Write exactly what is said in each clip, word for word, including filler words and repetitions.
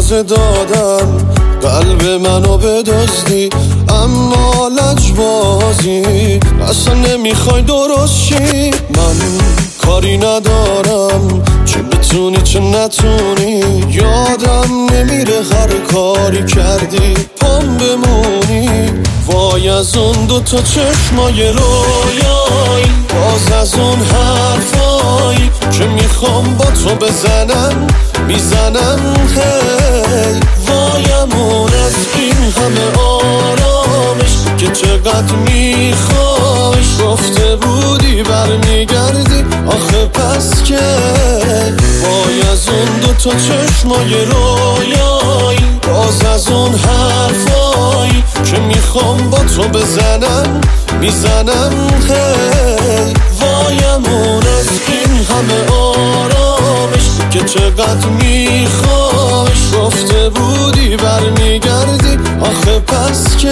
روزه دادم قلب منو بدزدی، اما لجبازی اصلا نمیخوای درست شی. من کاری ندارم، چه بتونی چه نتونی، یادم نمیره هر کاری کردی پام بمونی. وای از اون دو تا چشمای رویایی، باز از اون حرفایی که میخوام با تو بزنم میزنم. هی وایمون از این همه آرامش که چقدر میخوایش، گفته بودی برمیگردی آخه پس که. وای از اون دو تا چشمای رویایی، باز از اون حرفایی که میخوام با تو بزنم میزنم. هی وایمون از این همه آرامش که چقدر میخوایش، گفته بودی برمیگردی آخه پس که.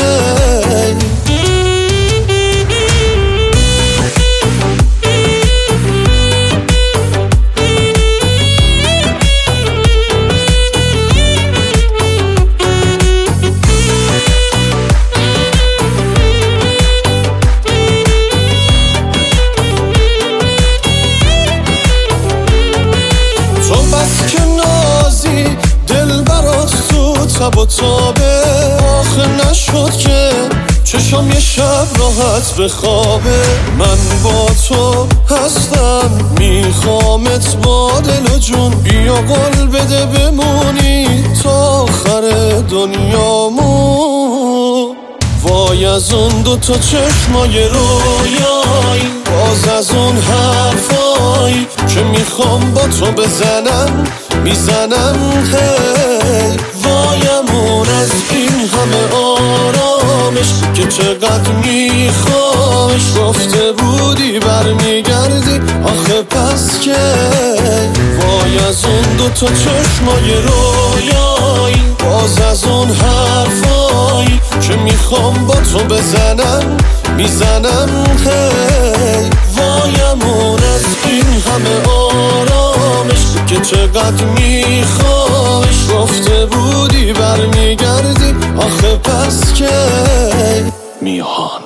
تب و تابه آخه نشد که چشم یه شب راحت بخوابه. من با تو هستم میخوامت با دل و جون، بیا قول بده بمونی تا آخر دنیامو. وای از اون دو تا چشمای رویایی، باز از اون حرفایی که میخوام با تو بزنم میزنم. هی وایمون از این همه آرامش که چقدر میخوایش، گفته بودی برمیگردی آخه پس که. وای از اون دو تا چشمای رویایی، باز از اون حرفایی که میخوام با تو بزنم میزنم. هی وایمون از این همه آرامش که چقدر میخوایش، گفته بودی برمیگردی آخه پس که. میهان